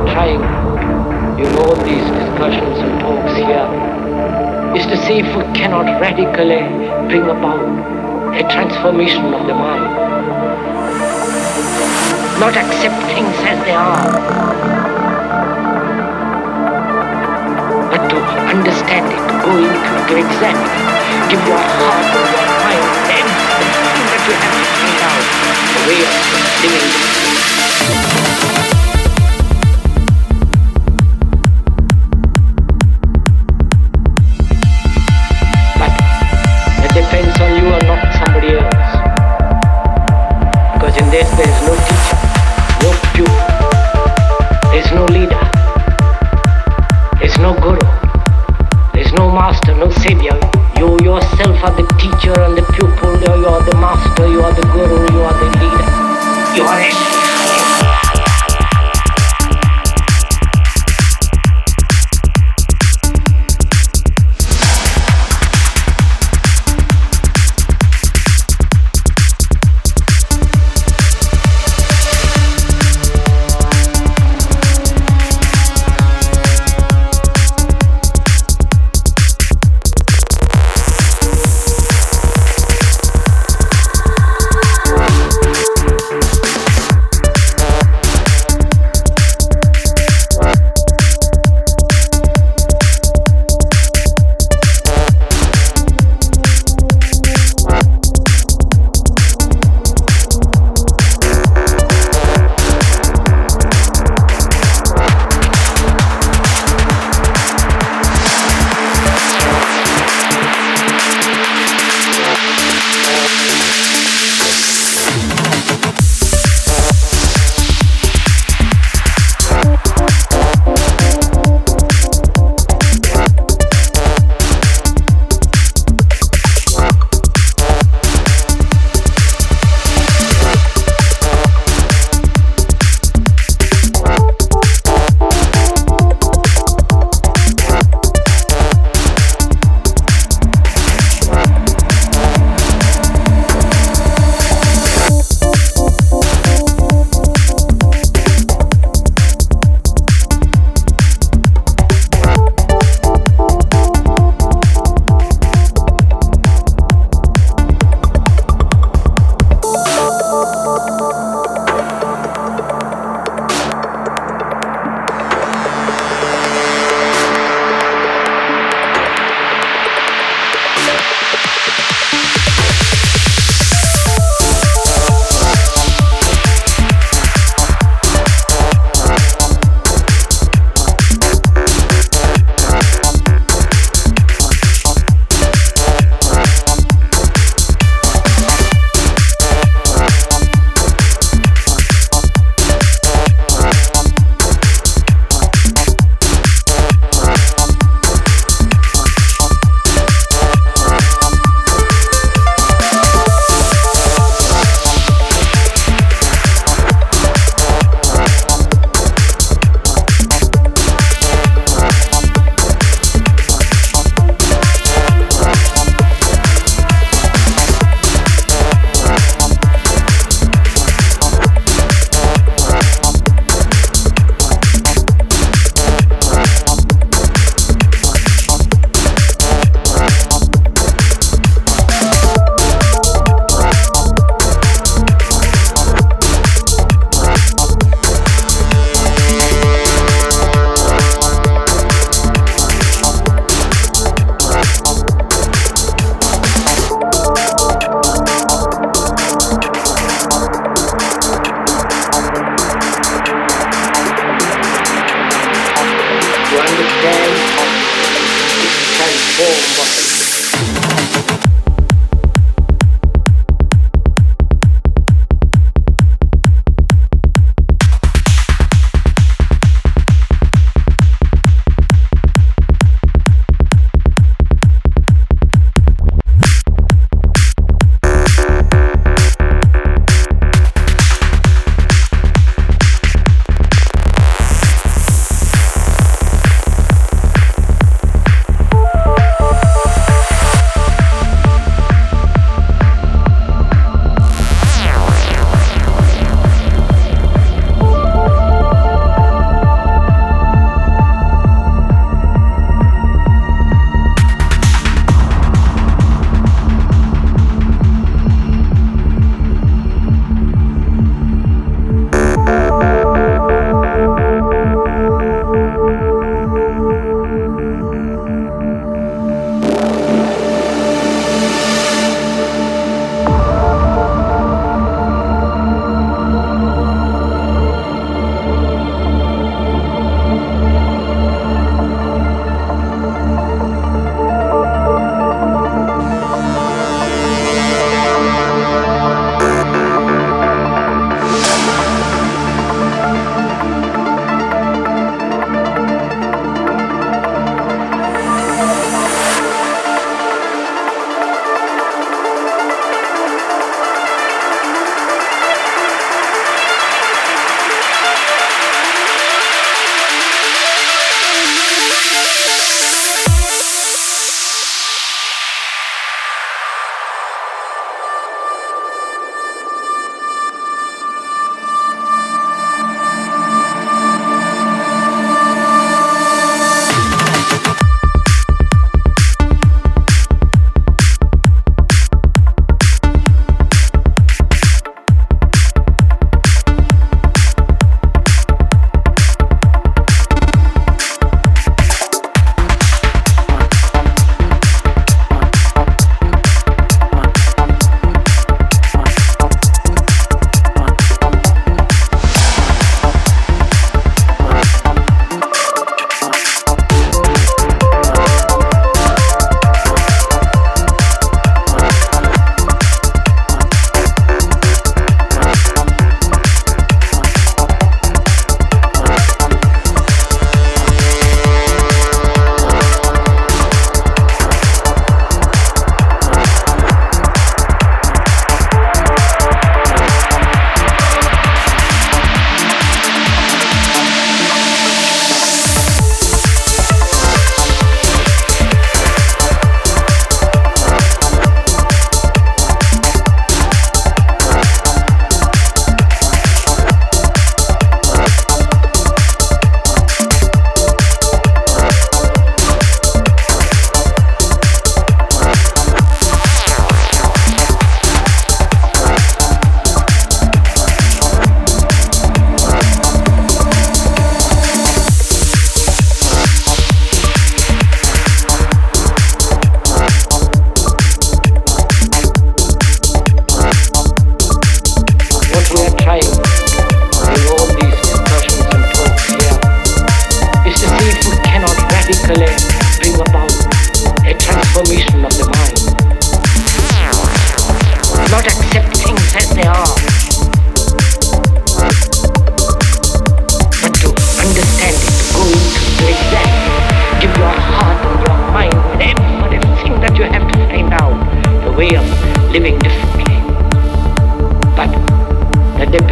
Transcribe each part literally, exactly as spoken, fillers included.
trying, you know, these discussions and talks here, is to see if we cannot radically bring about a transformation of the mind. Not accept things as they are, but to understand it, go into it, to examine it, give your heart and your mind everything that you have to find out, the way of living this. Depends on you and not somebody else. Because in this there is no teacher, no pupil, there is no leader, there is no guru, there is no master, no savior. You yourself are the teacher and the pupil, you are the master, you are the guru, you are the leader. You are it.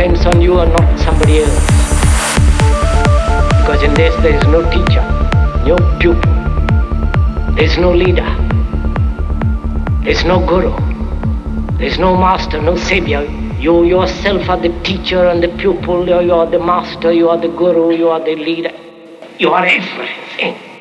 depends on you and not somebody else. Because in this there is no teacher, no pupil, there's no leader, there's no guru, there's no master, no savior. You yourself are the teacher and the pupil, you are the master, you are the guru, you are the leader, you are everything.